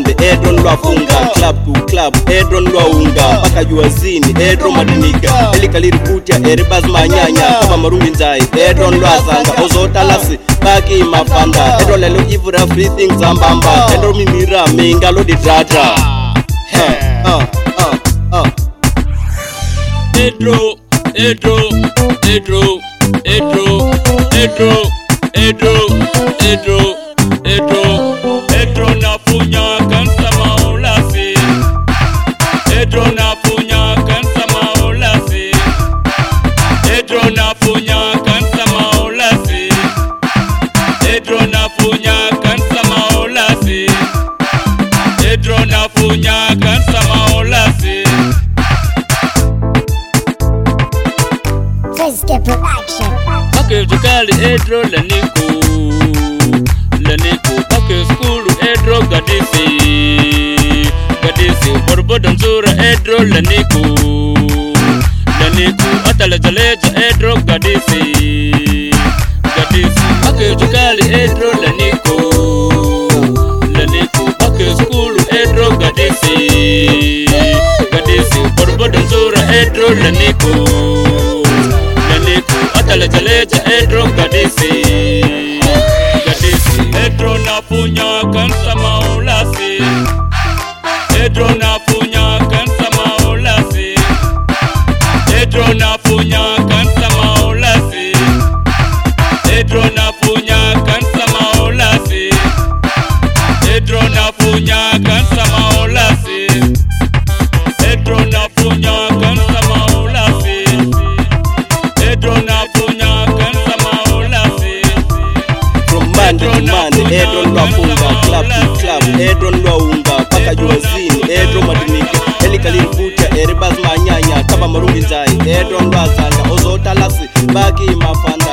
mande edron lwafunga club to club edron lwaunga paka juazini edron madinika elikaliri kutya eribaz manyanya kaba marumbi nzai edron lwazanga ozota lasi baki mafanda edron lelo ivura everything zambamba edron mimira minga lo ditratra Edro nafunya kansa maulasi. Edro nafunya kansa maulasi. Edro nafunya kansa maulasi. Edro nafunya kansa maulasi. Edro nafunya kansa maulasi. Pake tukali edro laniku pake skulu edro gadisi borbodo nzura edro laniku atalejaleja edro gadisi pake tukali edro laniku pake skulu edro gadisi borbodo nzura edro laniku atalejaleja edro gadisi edro nafunya kansa maulasi. Edro nafunya kansa maulasi. Edro nafunya kansa maulasi. Edro nafunya kansa maulasi. Edro nafunya kansa maulasi. Edro nafunya kansa maulasi. Edro nafunya kansa maulasi. from mande to mande edron lwafunga club to club edron lwaunga paka juazini edron madinika elikaliri kutya eribaz manyanya kaba marumbi nzai edron lwazanga ozota lasi baki mafanda